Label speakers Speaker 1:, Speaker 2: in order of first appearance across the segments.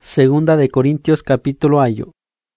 Speaker 1: Segunda de Corintios capítulo ayo.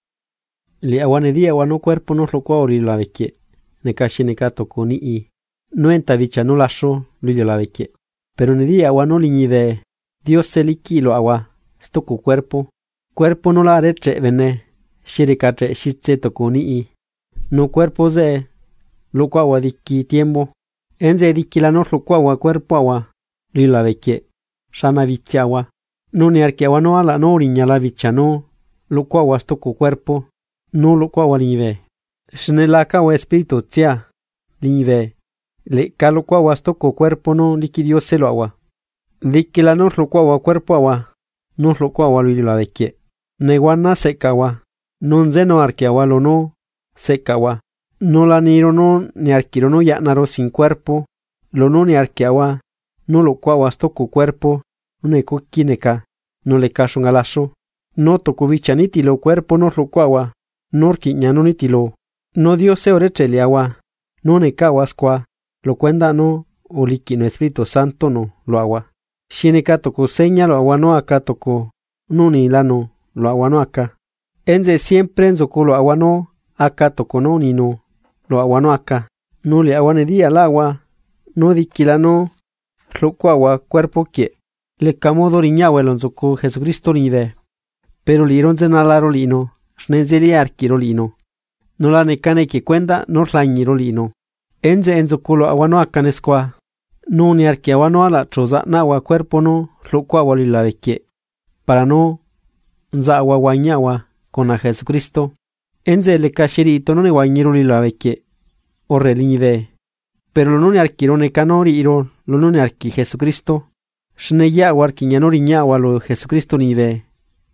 Speaker 1: Li awanedi awano cuerpo no lo cuauri la vecchie. Ne cashi ne cato con i. No entavicha no lascio lui la vecchie. Pero ne di awano liñive. Dios se liquilo awa. Stoku cuerpo. Cuerpo no la reche vene. Shirikatre shitseto con i. No cuerpo ze. Lo cuawa diki tiempo. Enze diki la no lo cuawa cuerpo awa. Lui la vecchie. Shana viziawa. No ni arqueawa no ala no oriña la vicha no, lo cuawa stoco cuerpo, no lo cuawa liñive. Shnela kawa espíritu tia, liñive. Le ka lo cuawa stoco cuerpo no liquidio se lo agua. Diki la no lo cuawa cuerpo agua, no lo cuawa lo la vecchie. Neguana se kawa, non ze no arqueawa lo no, se kawa. No la niro no ni arquiro no ya naro sin cuerpo, lo no ni arqueawa, no lo cuawa stoco cuerpo. No kineka, no le caso un alaso, no tocubicha nitilo cuerpo no lo cuagua, no orquiña no nitilo, no Dios se orechele agua, no ne caguasqua, lo cuenda no, o liquino Espíritu Santo no, lo agua. Shineka toco seña lo agua no acá toco, no ni lano, lo agua no acá. Enze siempre en zoco lo agua no, acá toco no ni no, lo agua no acá. No le agua ne di al agua, no diquila no, lo cuagua cuerpo que. Le camodo riñawe lonzoco Jesucristo nive. Pero liron zenalaro lino, snezeli arquiro lino. No la necane que cuenda, no rañiro lino. Enze enzoculo aguano acanesqua. No ni arquiaguano a la troza nagua cuerpo no, lo cuagua la vecchie. Para no, nzagua guañagua, con a Jesucristo. Enze le cachirito no ne guañiro la vecchie. O relive. Pero no ni arquiro ne canori iro, lo no ni arqui Jesucristo. Shneya warquiñano riñagua lo Jesucristo nive.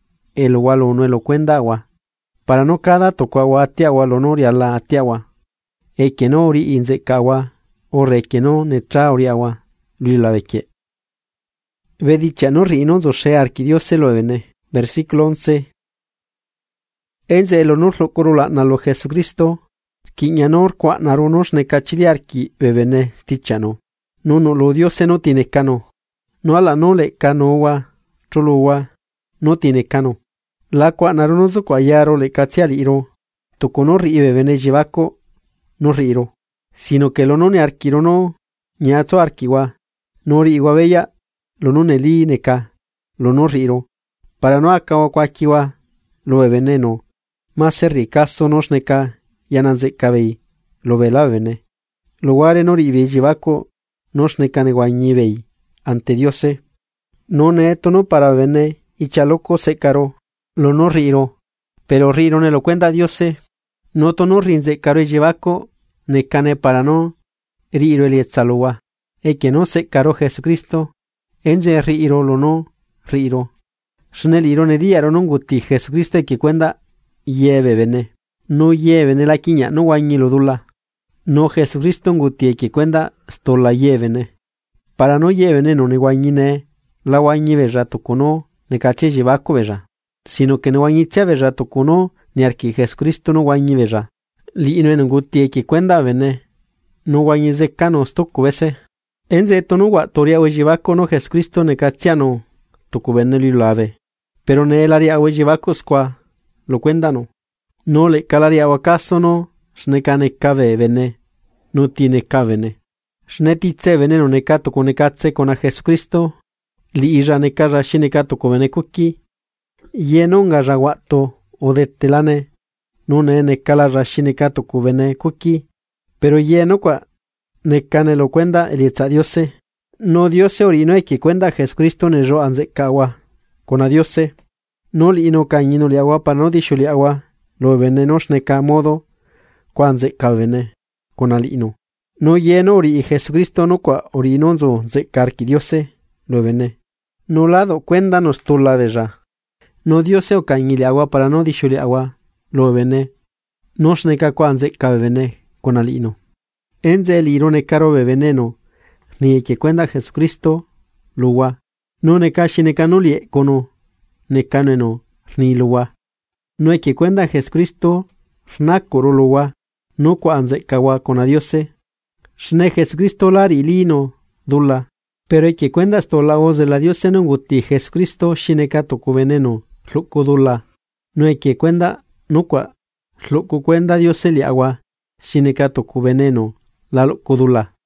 Speaker 1: El walo no lo cuenda agua. Para no cada toco agua atiagua lo nori a la atiagua. E que no ori inze cagua. O re que no netra ori agua. Lui la vecchie. Vedicha no rino zoshe arquidios se lo vene. Versículo 11. Enze el honor lo corula na lo Jesucristo. Quiñanor qua naronos ne cachili arqui bebene tichano. No lo Dios se no tiene cano. No ala no le canowa, cholowa, no tiene cano. La cua naronozo cuayaro le cachialiro, toco no ribe bene llevaco, no riro, sino que lo no ne arquiro no, ñato arquiwa, no riwa bella, lo no neli neca, lo no riro, para no acawa cuaquiwa, lo veneno, más se ricazo nos neca, yananze cabei, lo vela bene. Lo guare no ribe llevaco, nos neca neguañibei. Ante Diose, no neto no para vene, y chaloco se caro, lo no riro, pero riro ne lo cuenta Diose, no tono rinze caro y llevaco, ne cane para no, riro el yetzaloa, e que no se caro Jesucristo, enze riro lo no, riro. Snel iro ne diaro non guti Jesucristo e que cuenta, lleve vene, no lleve ne la quiña, no guañi lo dula, no Jesucristo guti e que cuenta, sto la llevene. Para no llevene no ne guañine, la guañi verra tocono, ne cache llevaco verra, sino que no guañitia verra tocono, ni arqui Jesucristo no guañi verra. Li no en guti que cuenda vene, no guañi ze canos toco vese. Enze tono guatoria we llevaco no Jesucristo ne cachiano, toco vene li lave. Pero ne el aria we llevaco squa, lo cuenda no. No le calaria acaso no, snecane cave vene, no tiene cavene. Shnetitse veneno nekato konekatse con a Jesucristo, li ija nekaja shinekato kovenekuki, yenonga raguato o de telane, no ne nekala shinekato kovenekuki, pero yenokwa nekane lo cuenda elietza Diose, no Diose orino e que cuenda Jesucristo ne ro anze kawa, con a Diose, no li ino cañino li agua para no disho li agua, lo venenos neka modo, cuanze kavene, con al ino. No lleno ori y Jesucristo no cua orinonzo ze carqui Diose, lo vene. No lado cuéndanos tú la verra. No Diose o cañile agua para no dichule agua, lo vene. No sneca cuan ze vene con alino. Enze el irone caro veneno, ni que cuenda Jesucristo, luwa. No neca shinecanulie cono, necaneno, ni luwa. No hay que cuenda Jesucristo, snacoro luwa, no cuan ze cagua con a Diose. Shne Jesucristo lari lino, dula, pero hay que cuendas to la voz de la Dios en un guti Jesucristo shineka toku veneno, Tlukudula. No hay que cuenda, no cua. Tluku cuenda Dios el agua. Shinekato ku veneno. La lukudula.